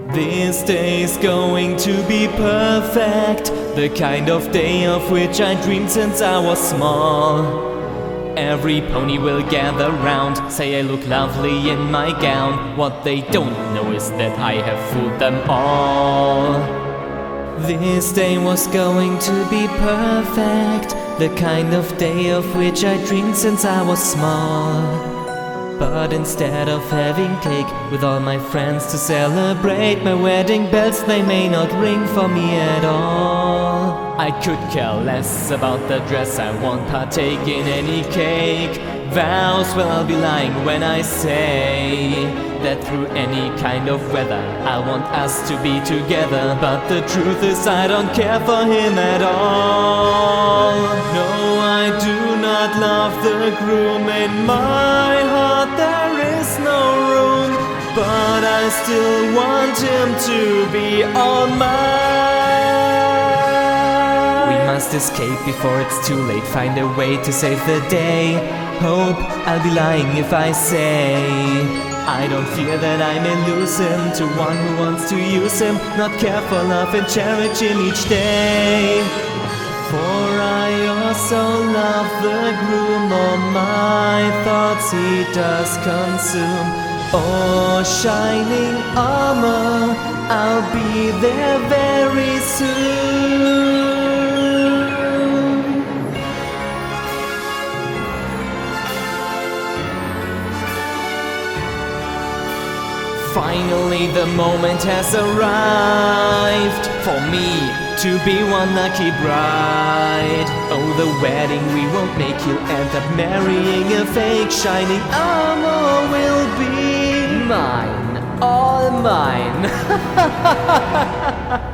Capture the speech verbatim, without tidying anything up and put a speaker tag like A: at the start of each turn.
A: This day's going to be perfect, the kind of day of which I dreamed since I was small. Every pony will gather round, say I look lovely in my gown. What they don't know is that I have fooled them all. This day was going to be perfect, the kind of day of which I dreamed since I was small. But instead of having cake with all my friends to celebrate my wedding bells, they may not ring for me at all. I could care less about the dress, I won't partake in any cake. Vows, well, I'll be lying when I say that through any kind of weather I want us to be together. But the truth is I don't care for him at all. No, I do not love the groom. In my heart there is no room, but I still want him to be all mine. We must escape before it's too late, find a way to save the day. Hope I'll be lying if I say I don't fear that I may lose him to one who wants to use him, not care for love and cherish him each day. For I also love the groom, all my thoughts he does consume. Oh, shining armor, I'll be there very soon. Finally the moment has arrived for me to be one lucky bride. Oh, the wedding we won't make, you'll end up marrying a fake. Shining armor will be mine, all mine.